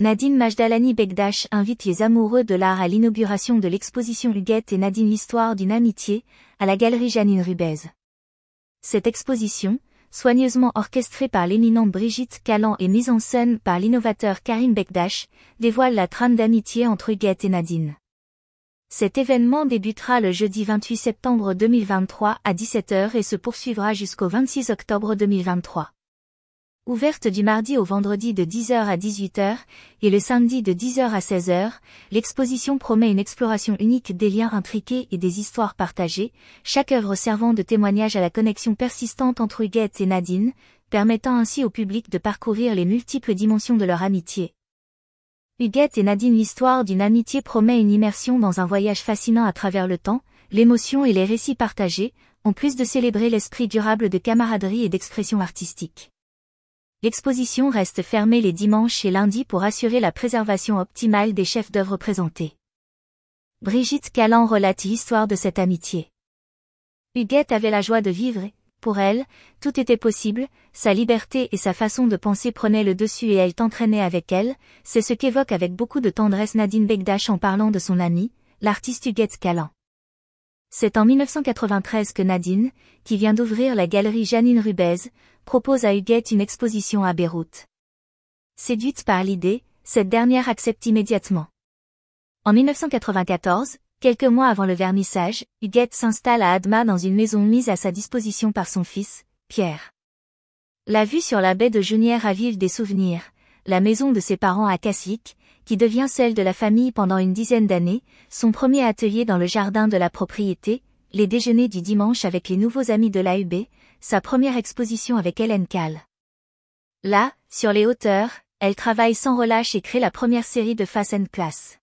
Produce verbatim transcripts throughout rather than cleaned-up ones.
Nadine Majdalani Bekdash invite les amoureux de l'art à l'inauguration de l'exposition Huguette et Nadine l'histoire d'une amitié, à la galerie Janine Rubez. Cette exposition, soigneusement orchestrée par l'éminente Brigitte Callan et mise en scène par l'innovateur Karim Bekdash, dévoile la trame d'amitié entre Huguette et Nadine. Cet événement débutera le jeudi vingt-huit septembre deux mille vingt-trois à dix-sept heures et se poursuivra jusqu'au vingt-six octobre deux mille vingt-trois. Ouverte du mardi au vendredi de dix heures à dix-huit heures et le samedi de dix heures à seize heures, l'exposition promet une exploration unique des liens intriqués et des histoires partagées, chaque œuvre servant de témoignage à la connexion persistante entre Huguette et Nadine, permettant ainsi au public de parcourir les multiples dimensions de leur amitié. Huguette et Nadine l'histoire d'une amitié promet une immersion dans un voyage fascinant à travers le temps, l'émotion et les récits partagés, en plus de célébrer l'esprit durable de camaraderie et d'expression artistique. L'exposition reste fermée les dimanches et lundis pour assurer la préservation optimale des chefs d'œuvre présentés. Brigitte Callan relate l'histoire de cette amitié. Huguette avait la joie de vivre et, pour elle, tout était possible, sa liberté et sa façon de penser prenaient le dessus et elle t'entraînait avec elle, c'est ce qu'évoque avec beaucoup de tendresse Nadine Bekdash en parlant de son amie, l'artiste Huguette Callan. C'est en mille neuf cent quatre-vingt-treize que Nadine, qui vient d'ouvrir la galerie Janine Rubez, propose à Huguette une exposition à Beyrouth. Séduite par l'idée, cette dernière accepte immédiatement. En mille neuf cent quatre-vingt-quatorze, quelques mois avant le vernissage, Huguette s'installe à Adma dans une maison mise à sa disposition par son fils, Pierre. La vue sur la baie de Jounières ravive des souvenirs, la maison de ses parents à Caslic, qui devient celle de la famille pendant une dizaine d'années, son premier atelier dans le jardin de la propriété, les déjeuners du dimanche avec les nouveaux amis de l'A U B, sa première exposition avec Hélène Kahl. Là, sur les hauteurs, elle travaille sans relâche et crée la première série de Face and Place.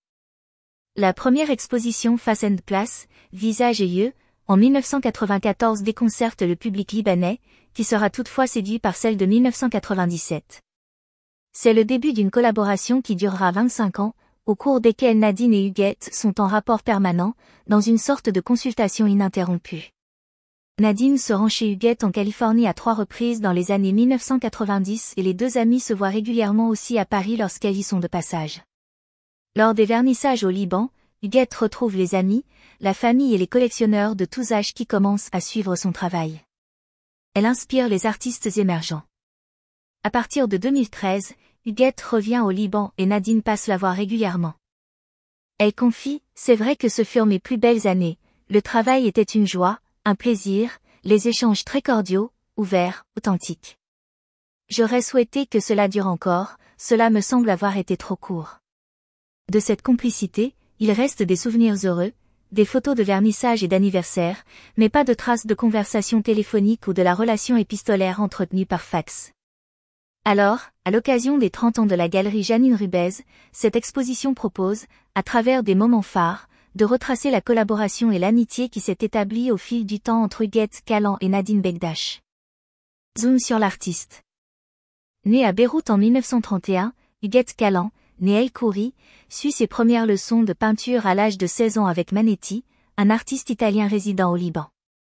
La première exposition Face and Place, Visage et yeux, en mille neuf cent quatre-vingt-quatorze déconcerte le public libanais, qui sera toutefois séduit par celle de mille neuf cent quatre-vingt-dix-sept. C'est le début d'une collaboration qui durera vingt-cinq ans, au cours desquels Nadine et Huguette sont en rapport permanent, dans une sorte de consultation ininterrompue. Nadine se rend chez Huguette en Californie à trois reprises dans les années mille neuf cent quatre-vingt-dix et les deux amies se voient régulièrement aussi à Paris lorsqu'elles y sont de passage. Lors des vernissages au Liban, Huguette retrouve les amis, la famille et les collectionneurs de tous âges qui commencent à suivre son travail. Elle inspire les artistes émergents. À partir de deux mille treize, Huguette revient au Liban et Nadine passe la voir régulièrement. Elle confie, c'est vrai que ce furent mes plus belles années, le travail était une joie, un plaisir, les échanges très cordiaux, ouverts, authentiques. J'aurais souhaité que cela dure encore, cela me semble avoir été trop court. De cette complicité, il reste des souvenirs heureux, des photos de vernissage et d'anniversaire, mais pas de traces de conversation téléphonique ou de la relation épistolaire entretenue par fax. Alors, à l'occasion des trente ans de la galerie Janine Rubez, cette exposition propose, à travers des moments phares, de retracer la collaboration et l'amitié qui s'est établie au fil du temps entre Huguette Callan et Nadine Bekdash. Zoom sur l'artiste. Née à Beyrouth en mille neuf cent trente et un, Huguette Callan, née El Khoury, suit ses premières leçons de peinture à l'âge de seize ans avec Manetti, un artiste italien résidant au Liban.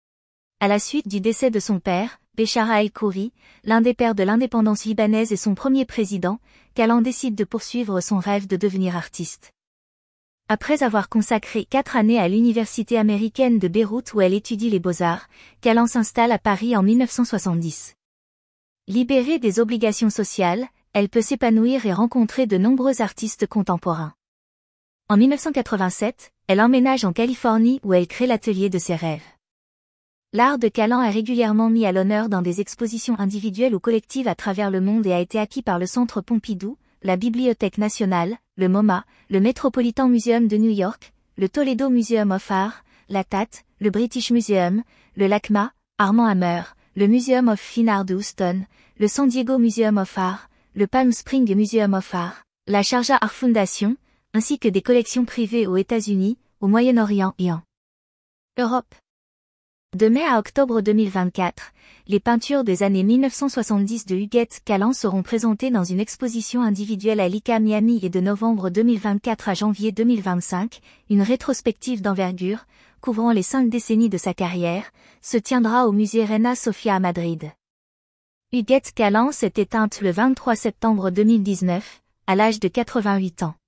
À la suite du décès de son père, Béchara El Khoury, l'un des pères de l'indépendance libanaise et son premier président, Callan décide de poursuivre son rêve de devenir artiste. Après avoir consacré quatre années à l'université américaine de Beyrouth où elle étudie les beaux-arts, Callan s'installe à Paris en mille neuf cent soixante-dix. Libérée des obligations sociales, elle peut s'épanouir et rencontrer de nombreux artistes contemporains. En mille neuf cent quatre-vingt-sept, elle emménage en Californie où elle crée l'atelier de ses rêves. L'art de Callan est régulièrement mis à l'honneur dans des expositions individuelles ou collectives à travers le monde et a été acquis par le Centre Pompidou, la Bibliothèque nationale, le MoMA, le Metropolitan Museum de New York, le Toledo Museum of Art, la T A T, le British Museum, le LACMA, Armand Hammer, le Museum of Fine Art de Houston, le San Diego Museum of Art, le Palm Springs Museum of Art, la Sharjah Art Foundation, ainsi que des collections privées aux États-Unis, au Moyen-Orient et en Europe. De mai à octobre deux mille vingt-quatre, les peintures des années mille neuf cent soixante-dix de Huguette Callan seront présentées dans une exposition individuelle à l'I C A Miami et de novembre deux mille vingt-quatre à janvier deux mille vingt-cinq, une rétrospective d'envergure, couvrant les cinq décennies de sa carrière, se tiendra au musée Reina Sofia à Madrid. Huguette Callan s'est éteinte le vingt-trois septembre deux mille dix-neuf, à l'âge de quatre-vingt-huit ans.